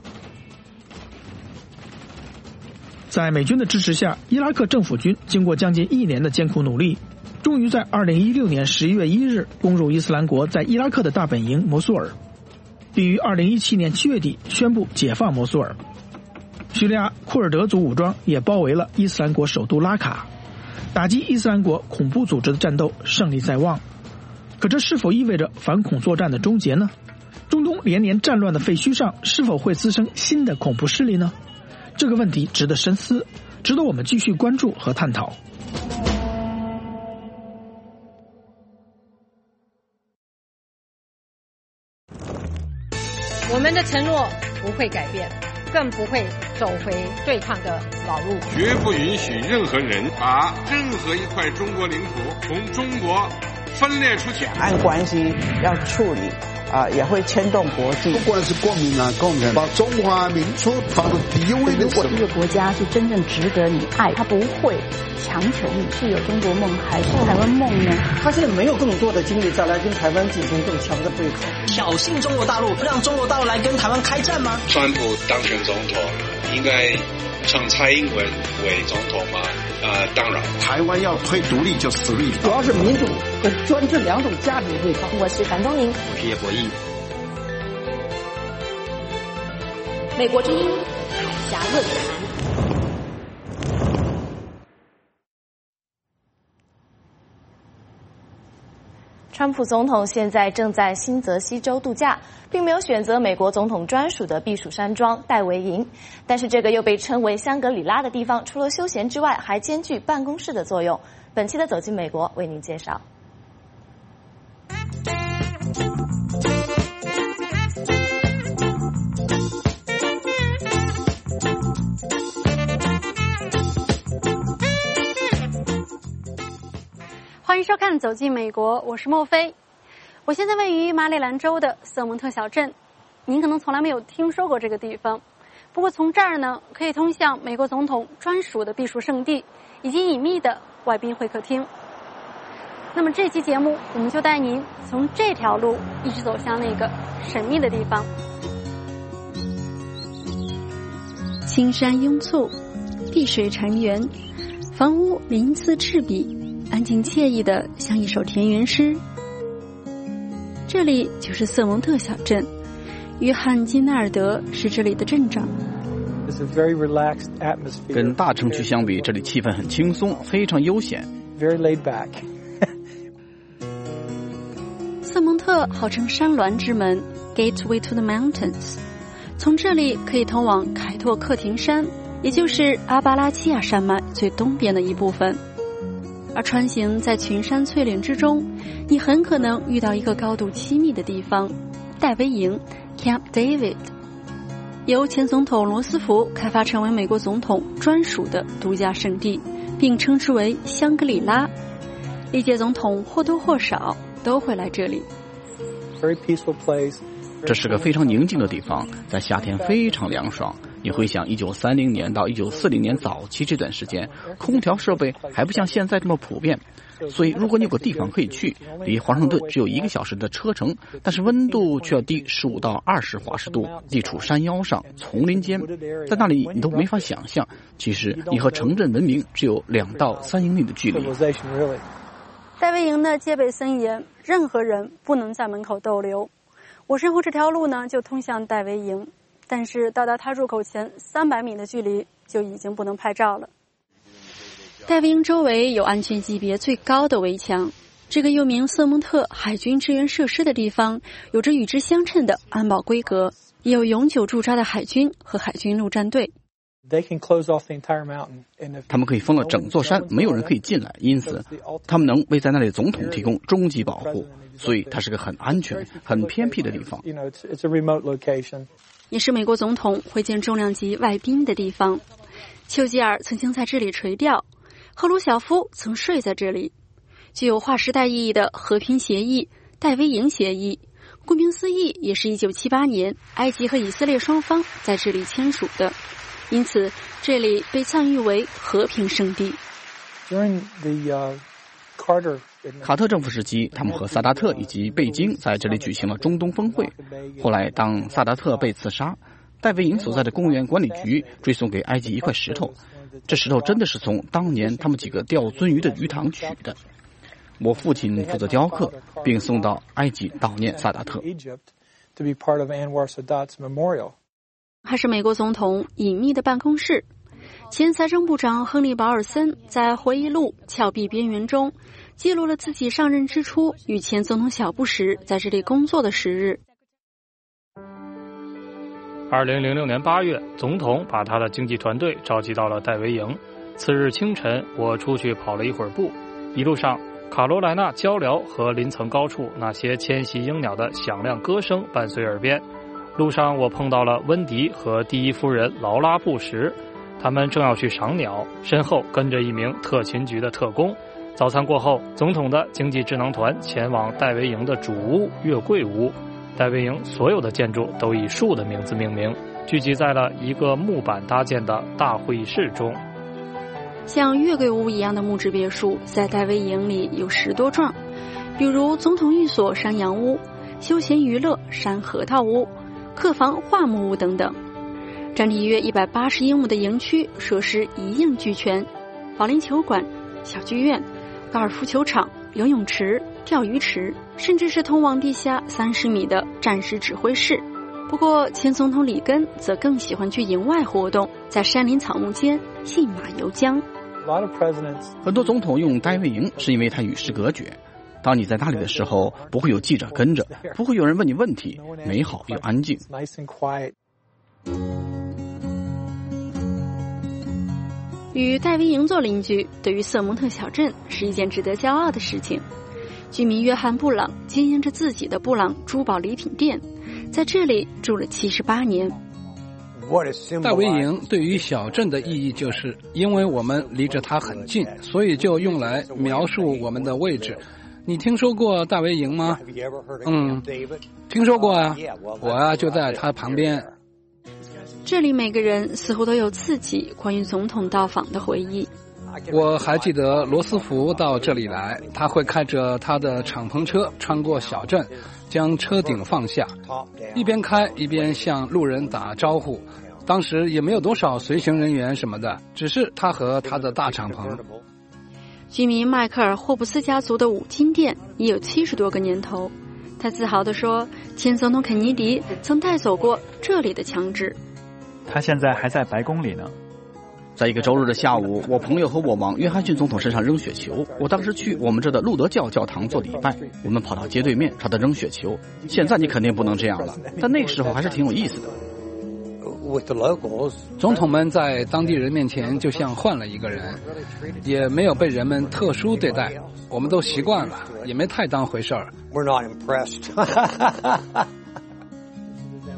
在美军的支持下，伊拉克政府军经过将近1年的艰苦努力，终于在2016年11月1日攻入伊斯兰国在伊拉克的大本营摩苏尔，并于2017年7月底宣布解放摩苏尔。叙利亚库尔德族武装也包围了伊斯兰国首都拉卡。打击伊斯兰国恐怖组织的战斗胜利在望，可这是否意味着反恐作战的终结呢？中东连年战乱的废墟上是否会滋生新的恐怖势力呢？这个问题值得深思，值得我们继续关注和探讨。 我们的承诺不会改变，更不会走回对抗的老路， 绝不允许任何人把任何一块中国领土从中国分裂出去。 两岸关系要处理也会牵动国际。 不管是国民共产把中华民族放到第一位的时候， 如果一个国家是真正值得你爱，他不会强求你是有中国梦还是台湾梦呢？ 他现在没有更多的精力再来跟台湾进行更强的对抗， 挑衅中国大陆，让中国大陆来跟台湾开战吗？ 川普当选总统，应该让蔡英文为总统吗？当然， 台湾要推独立就死立， 主要是民主和专制两种价值对抗。 我是樊东宁， 我是叶博弈。 美国之音海峡论坛。川普总统现在正在新泽西州度假，并没有选择美国总统专属的避暑山庄戴维营，但是这个又被称为香格里拉的地方，除了休闲之外，还兼具办公室的作用。本期的走进美国为您介绍。 欢迎收看《走进美国》，我是莫菲。我现在位于马里兰州的瑟蒙特小镇，您可能从来没有听说过这个地方。不过从这儿呢，可以通向美国总统专属的避暑胜地，以及隐秘的外宾会客厅。那么这期节目，我们就带您从这条路一直走向那个神秘的地方。青山拥簇，碧水缠园，房屋鳞次栉比，安静惬意的像一首田园诗。这里就是瑟蒙特小镇，约翰·金纳尔德是这里的镇长。 跟大城区相比，这里气氛很轻松，非常悠闲。 瑟蒙特号称山峦之门 Gateway to the Mountains， 从这里可以通往凯托克廷山，也就是阿巴拉契亚山脉最东边的一部分。而穿行在群山翠岭之中，你很可能遇到一个高度亲密的地方——戴维营 Camp David， 由前总统罗斯福开发成为美国总统专属的度假胜地， 并称之为香格里拉。历届总统或多或少都会来这里。 这是个非常宁静的地方，在夏天非常凉爽。你回想1930年到1940年早期这段时间，空调设备还不像现在这么普遍，所以如果你有个地方可以去，离华盛顿只有1个小时的车程，但是温度却要低15到20华氏度，地处山腰上丛林间，在那里你都没法想象，其实你和城镇文明只有2到3英里的距离。 戴维营的戒备森严，任何人不能在门口逗留。我身后这条路呢，就通向戴维营，但是到达它入口前300米的距离就已经不能拍照了。戴维营周围有安全级别最高的围墙，这个又名瑟蒙特海军支援设施的地方，有着与之相称的安保规格，也有永久驻扎的海军和海军陆战队。 他们可以封了整座山，没有人可以进来，因此他们能为在那里的总统提供终极保护，所以它是个很安全、很偏僻的地方。 也是美国总统会见重量级外宾的地方。丘吉尔曾经在这里垂钓，赫鲁晓夫曾睡在这里。具有划时代意义的和平协议戴维营协议，顾名思义也是1978年埃及和以色列双方在这里签署的，因此这里被赞誉为和平圣地。 卡特政府时期，他们和萨达特以及贝京在这里举行了中东峰会。后来当萨达特被刺杀，戴维营所在的公园管理局追送给埃及一块石头，这石头真的是从当年他们几个钓鳟鱼的鱼塘取的。我父亲负责雕刻，并送到埃及悼念萨达特。 还是美国总统隐秘的办公室。前财政部长亨利·保尔森在回忆录《峭壁边缘》中记录了自己上任之初与前总统小布什在这里工作的时日。 2006年8月，总统把他的经济团队召集到了戴维营。次日清晨，我出去跑了一会儿步，一路上卡罗莱纳鹪鹩和林层高处那些迁徙鹰鸟的响亮歌声伴随耳边。路上我碰到了温迪和第一夫人劳拉·布什，他们正要去赏鸟，身后跟着一名特勤局的特工。早餐过后，总统的经济智囊团前往戴维营的主屋月桂屋。戴维营所有的建筑都以树的名字命名，聚集在了一个木板搭建的大会议室中。 像月桂屋一样的木质别墅在戴维营里有10多幢，比如总统寓所山羊屋、休闲娱乐山核桃屋、客房桦木屋等等。占地约180英亩的营区设施一应俱全，保龄球馆、小剧院、高尔夫球场、游泳池、钓鱼池，甚至是通往地下30米的战时指挥室。不过前总统里根则更喜欢去营外活动，在山林草木间信马由缰。 很多总统用戴维营是因为它与世隔绝，当你在那里的时候，不会有记者跟着，不会有人问你问题，美好又安静。 与戴维营做邻居，对于瑟蒙特小镇是一件值得骄傲的事情。居民约翰·布朗经营着自己的布朗珠宝礼品店，在这里住了78年。 戴维营对于小镇的意义就是因为我们离着它很近，所以就用来描述我们的位置。你听说过戴维营吗？听说过啊，我就在它旁边。 这里每个人似乎都有自己关于总统到访的回忆。 我还记得罗斯福到这里来，他会开着他的敞篷车穿过小镇，将车顶放下，一边开一边向路人打招呼。当时也没有多少随行人员什么的，只是他和他的大敞篷。 居民迈克尔·霍布斯家族的五金店已有70多个年头。他自豪地说，前总统肯尼迪曾带走过这里的墙纸。 他现在还在白宫里呢。 在一个周日的下午，我朋友和我往约翰逊总统身上扔雪球。我当时去我们这的路德教教堂做礼拜，我们跑到街对面朝他扔雪球。现在你肯定不能这样了，但那个时候还是挺有意思的。 总统们在当地人面前就像换了一个人，也没有被人们特殊对待，我们都习惯了，也没太当回事儿。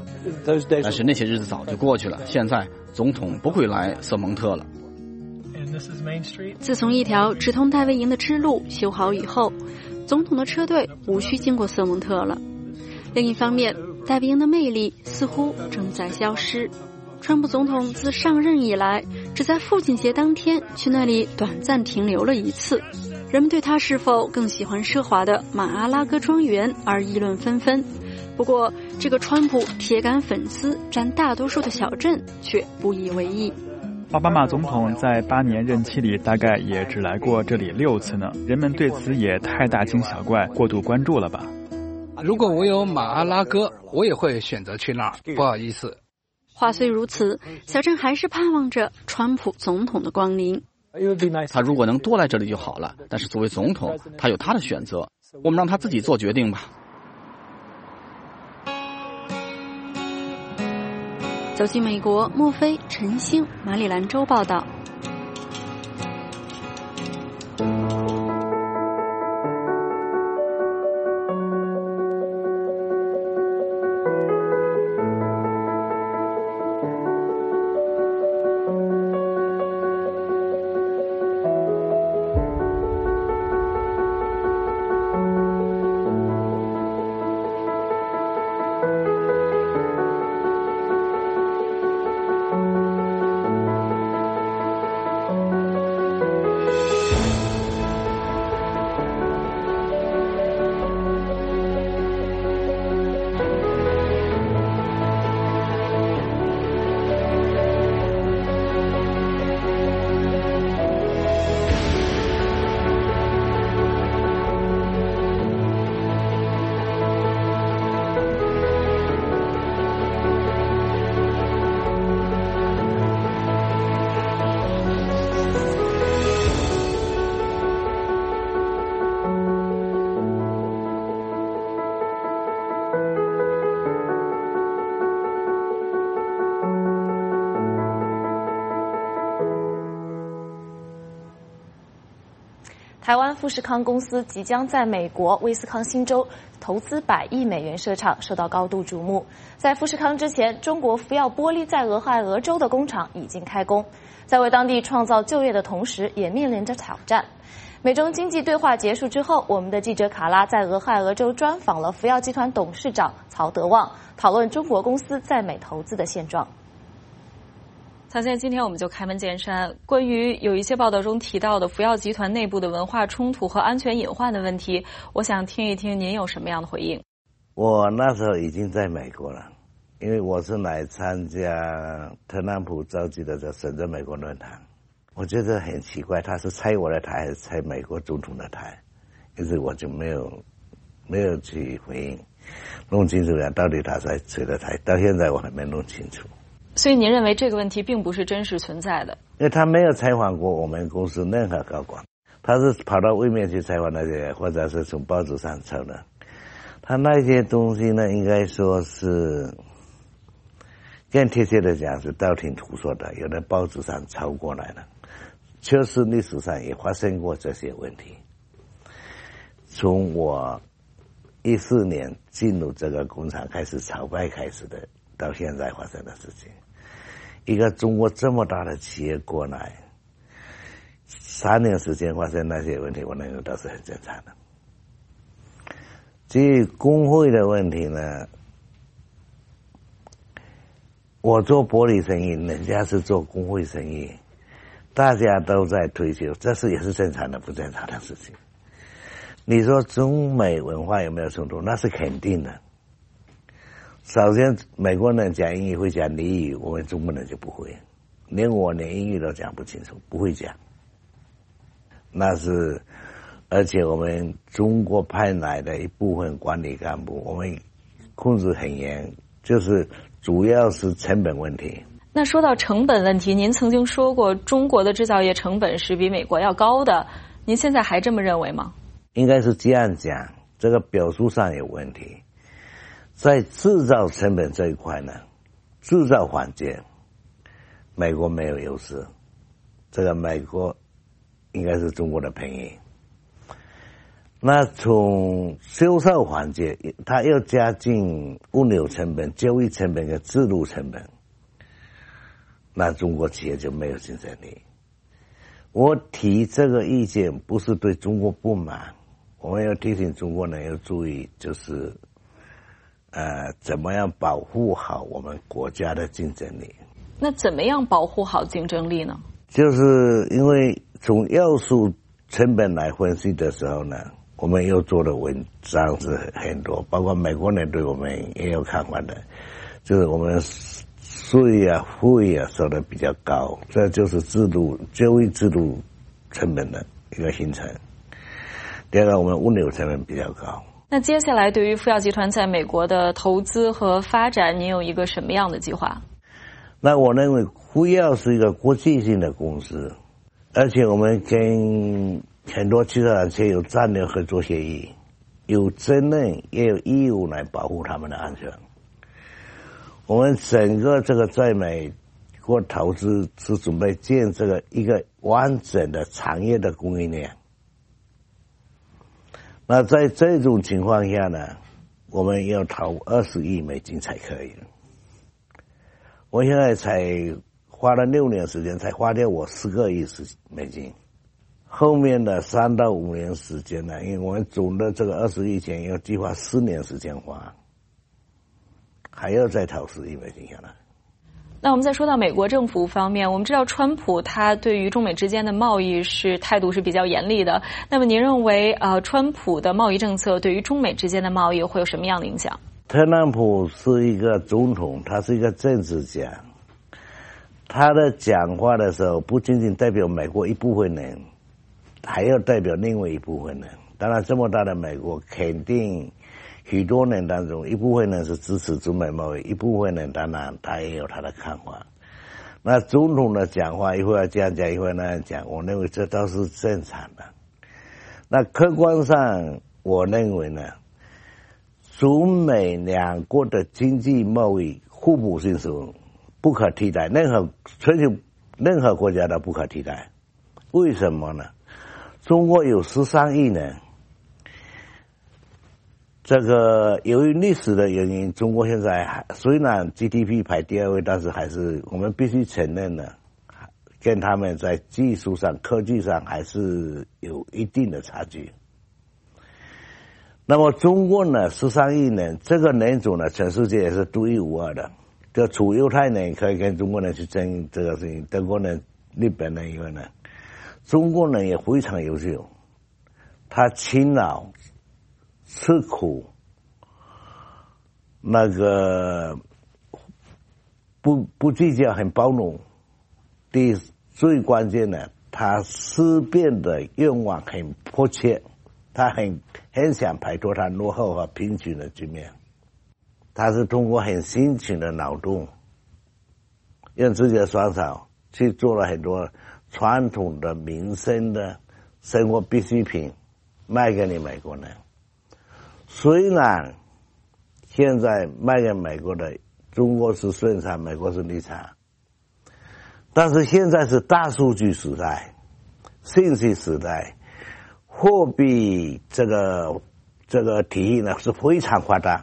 但是那些日子早就过去了，现在总统不会来瑟蒙特了。 自从一条直通戴维营的支路修好以后，总统的车队无需经过瑟蒙特了。另一方面，戴维营的魅力似乎正在消失。川普总统自上任以来，只在父亲节当天去那里短暂停留了一次。人们对他是否更喜欢奢华的马阿拉戈庄园而议论纷纷。不过，这个川普铁杆粉丝占大多数的小镇却不以为意。 奥巴马总统在8年任期里大概也只来过这里6次呢，人们对此也太大惊小怪，过度关注了吧？ 如果我有马阿拉戈，我也会选择去那儿。不好意思。 话虽如此，小镇还是盼望着川普总统的光临。 他如果能多来这里就好了，但是作为总统，他有他的选择，我们让他自己做决定吧。 走进美国，莫非、陈星，马里兰州报道。 台湾富士康公司即将在美国威斯康星州投资100亿美元设厂，受到高度瞩目。在富士康之前，中国福耀玻璃在俄亥俄州的工厂已经开工，在为当地创造就业的同时，也面临着挑战。美中经济对话结束之后，我们的记者卡拉在俄亥俄州专访了福耀集团董事长曹德旺，讨论中国公司在美投资的现状。 曹先生，今天我们就开门见山，关于有一些报道中提到的福耀集团内部的文化冲突和安全隐患的问题，我想听一听您有什么样的回应。 我那时候已经在美国了，因为我是来参加特朗普召集的这深圳美国论坛，我觉得很奇怪，他是拆我的台还是拆美国总统的台，因此我就没有去回应，弄清楚了到底他在谁的台，到现在我还没弄清楚。 所以您认为这个问题并不是真实存在的？ 因为他没有采访过我们公司任何高管，他是跑到外面去采访那些，或者是从报纸上抄的。他那些东西呢，应该说是更贴切的讲是道听途说的，有的报纸上抄过来的。确实历史上也发生过这些问题。从我14年进入这个工厂开始朝拜开始的，到现在发生的事情。一个中国这么大的企业过来，3年时间发生那些问题，我认为都是很正常的。至于工会的问题呢，我做玻璃生意，人家是做工会生意，大家都在退休，这是也是正常的，不正常的事情。你说中美文化有没有冲突？那是肯定的。首先，美国人讲英语会讲俚语，我们中国人就不会，连英语都讲不清楚，不会讲。那是，而且我们中国派来的一部分管理干部，我们控制很严，就是主要是成本问题。 那说到成本问题，您曾经说过中国的制造业成本是比美国要高的，您现在还这么认为吗？ 应该是这样讲，这个表述上有问题。在制造成本这一块呢，制造环节美国没有优势，这个美国应该是中国的便宜。那从销售环节，它要加进物流成本、交易成本跟制度成本，那中国企业就没有竞争力。 我提这个意见不是对中国不满，我们要提醒中国人要注意，就是怎么样保护好我们国家的竞争力。 那怎么样保护好竞争力呢？ 就是因为从要素成本来分析的时候呢，我们要做的文章是很多，包括美国人对我们也有看法的，就是我们税啊、费啊收的比较高，这就是就业制度成本的一个形成。第二个，我们物流成本比较高。 那接下来对于福耀集团在美国的投资和发展，您有一个什么样的计划？ 那我认为福耀是一个国际性的公司，而且我们跟很多汽车厂商有战略合作协议，有责任也有义务来保护他们的安全。我们整个这个在美国投资是准备建这个一个完整的产业的供应链。那在这种情况下呢，我们要投20亿美金才可以。我现在才花了6年时间，才花掉我10个亿美金。后面的3到5年时间呢，因为我们总的这个20亿钱要计划4年时间花，还要再投10亿美金下来。 那我们再说到美国政府方面，我们知道川普他对于中美之间的贸易态度是比较严厉的。那么您认为川普的贸易政策对于中美之间的贸易会有什么样的影响？ 特朗普是一个总统，他是一个政治家，他的讲话的时候不仅仅代表美国一部分人，还要代表另外一部分人。当然这么大的美国，肯定许多人当中一部分人是支持中美贸易，一部分人当然他也有他的看法。那总统的讲话一会儿这样讲，一会儿那样讲，我认为这都是正常的。那客观上我认为呢，中美两国的经济贸易互补性是不可替代，全球任何国家都不可替代。为什么呢？中国有13亿人，这个由于历史的原因，中国现在虽然 GDP 排第2位，但是还是我们必须承认呢，跟他们在技术上、科技上还是有一定的差距。那么中国呢，13亿人，这个人种呢，全世界也是独一无二的。就除犹太人可以跟中国人去争这个事情，德国人、日本人以外呢，中国人也非常优秀，他勤劳、吃苦，那个不计较，很包容。最关键的，他思辨的愿望很迫切，他很想摆脱他落后和贫穷的局面。他是通过很辛勤的劳动，用自己的双手去做了很多传统的民生的生活必需品，卖给你美国人。虽然现在卖给美国的中国是顺差，美国是逆差，但是现在是大数据时代、信息时代，货币这个体系呢是非常发达。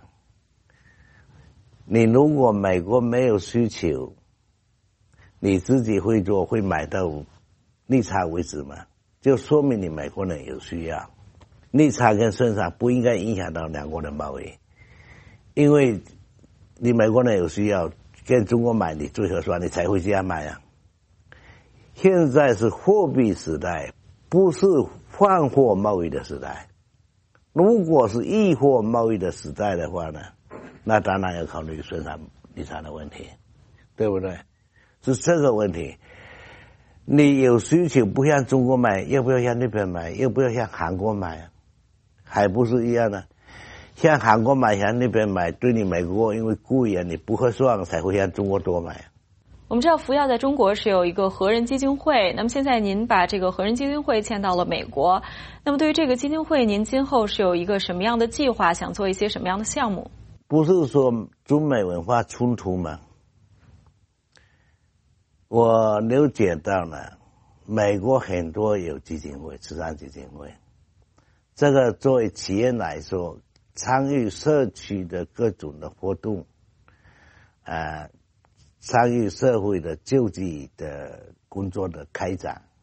你如果美国没有需求，你自己会做，会买到逆差为止嘛？就说明你美国人有需要。逆差跟顺差不应该影响到两国的贸易，因为你美国人有需要，跟中国买你最合算，你才会这样买啊。现在是货币时代，不是换货贸易的时代。如果是易货贸易的时代的话呢，那当然要考虑顺差逆差的问题，对不对？是这个问题。你有需求不向中国买，要不要向日本买，要不要向韩国买，还不是一样的？向韩国买，向日本买，对你美国因为贵啊，你不合算才会向中国多买。 我们知道福耀在中国是有一个和人基金会，那么现在您把这个和人基金会迁到了美国，那么对于这个基金会，您今后是有一个什么样的计划，想做一些什么样的项目？ 不是说中美文化冲突吗？我了解到了，美国很多有基金会，慈善基金会，这个作为企业来说，参与社区的各种的活动，参与社会的救济的工作的开展，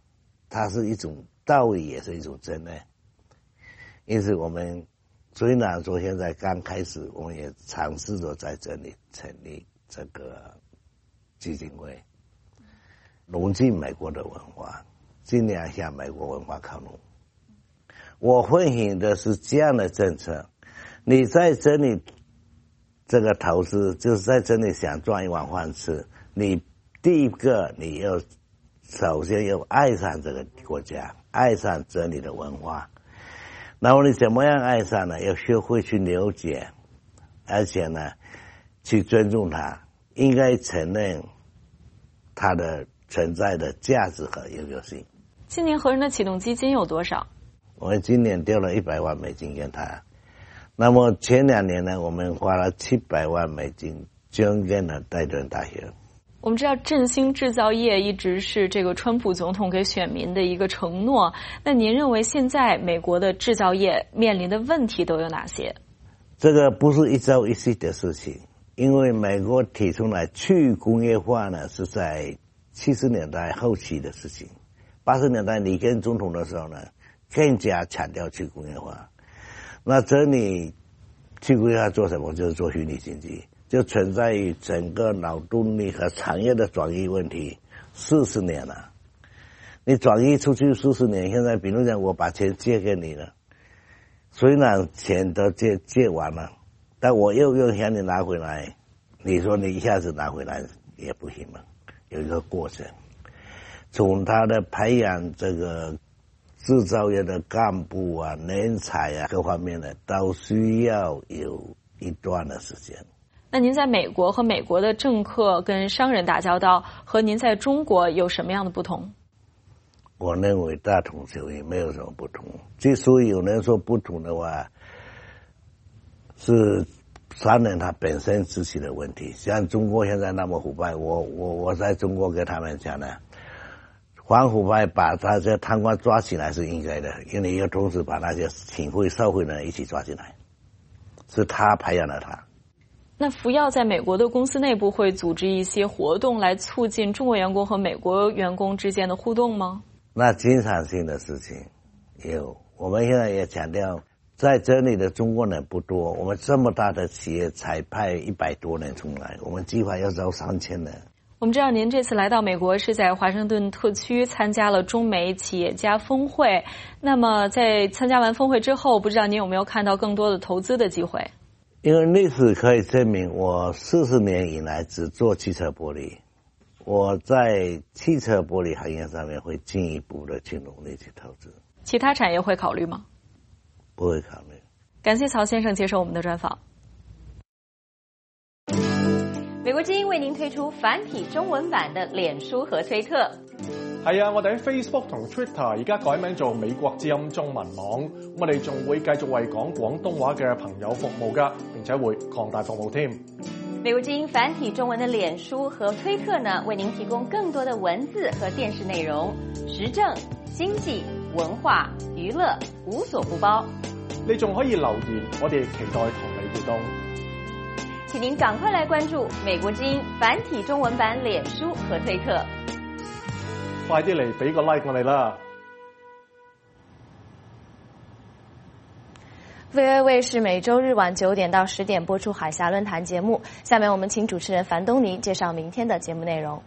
它是一种道理，也是一种真爱。因此我们虽然说现在刚开始，我们也尝试着在这里成立这个基金会，融进美国的文化，尽量向美国文化靠拢。我欢迎的是这样的政策，你在这里这个投资，就是在这里想赚一碗饭吃，你第一个你要首先要爱上这个国家，爱上这里的文化。然后你怎么样爱上呢？要学会去了解，而且呢，去尊重它，应该承认它的存在的价值和有效性。 今年和人的启动基金有多少？ 我们今年丢了100万美金给他。那么前2年呢，我们花了700万美金捐给了戴顿大学。 我们知道振兴制造业一直是这个川普总统给选民的一个承诺。那您认为现在美国的制造业面临的问题都有哪些？ 这个不是一朝一夕的事情，因为美国提出来去工业化呢是在70年代后期的事情。80年代里根总统的时候呢，更加强调去工业化。那这里去工业化做什么？就是做虚拟经济。就存在于整个劳动力和产业的转移问题40年了。你转移出去40年，现在比如讲我把钱借给你了，虽然钱都借完了，但我又向你拿回来，你说你一下子拿回来也不行嘛，有一个过程。从他的培养这个制造业的干部啊、人才啊各方面的，都需要有一段的时间。 那您在美国和美国的政客跟商人打交道，和您在中国有什么样的不同？ 我认为大同小异，没有什么不同。之所以有人说不同的话，是商人他本身自己的问题。像中国现在那么腐败，我在中国跟他们讲呢，反腐败把他这贪官抓起来是应该的，因为要同时把那些请贿受贿的人一起抓进来，是他培养了他。 那福耀在美国的公司内部会组织一些活动来促进中国员工和美国员工之间的互动吗？ 那经常性的事情有，我们现在也强调，在这里的中国人不多，我们这么大的企业才派100多人出来，我们计划要招3000人。 我们知道您这次来到美国是在华盛顿特区参加了中美企业家峰会，那么在参加完峰会之后，不知道您有没有看到更多的投资的机会？ 因为历史可以证明，我40年以来只做汽车玻璃，我在汽车玻璃行业上面会进一步的去努力去投资。 其他产业会考虑吗？ 不会考虑。 感谢曹先生接受我们的专访。 美國之音為您推出繁體中文版的臉書和推特。 係啊，我哋喺 Facebook 同 Twitter 而家改名做美國之音中文網，我哋仲會繼續為講廣東話嘅朋友服務㗎，並且會擴大服務添。 美國之音繁體中文的臉書和推特呢，為您提供更多的文字和電視內容，時政、經濟、文化、娛樂無所不包。 你仲可以留言，我哋期待同你互動。 請您趕快來關注美國之音繁體中文版臉書和推特。 快啲嚟俾個 like 我哋啦 ！VOA 衛視每周日晚9點到10點播出海峽論壇節目。下面我們請主持人樊東尼介紹明天的節目內容。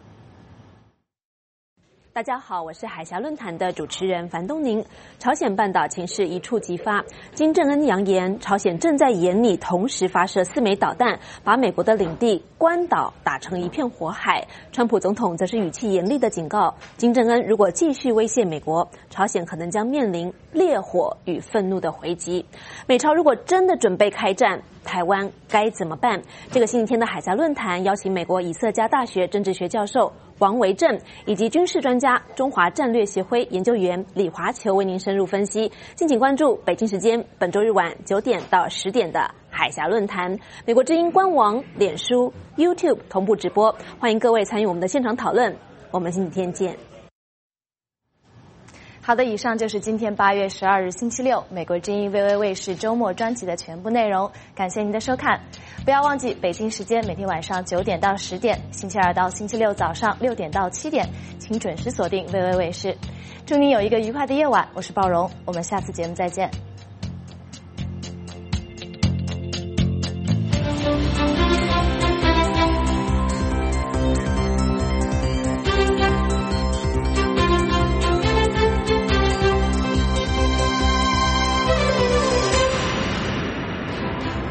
大家好，我是海峡论坛的主持人樊东宁。朝鲜半岛情势一触即发，金正恩扬言朝鲜正在眼里同时发射4枚导弹，把美国的领地关岛打成一片火海。川普总统则是语气严厉的警告，金正恩如果继续威胁美国，朝鲜可能将面临烈火与愤怒的回击。美朝如果真的准备开战，台湾该怎么办？这个星期天的海峡论坛邀请美国以色加大学政治学教授王维正以及军事专家中华战略协会研究员李华球为您深入分析。敬请关注北京时间本周日晚9点到10点的海峡论坛，美国之音官网、脸书、YouTube 同步直播，欢迎各位参与我们的现场讨论。我们星期天见。 好的，以上就是今天8月12日星期六美国之音 VOA 卫视周末专辑的全部内容，感谢您的收看。不要忘记北京时间每天晚上9点到10点，星期二到星期六早上6点到7点，请准时锁定 VOA 卫视。祝您有一个愉快的夜晚，我是鲍荣，我们下次节目再见。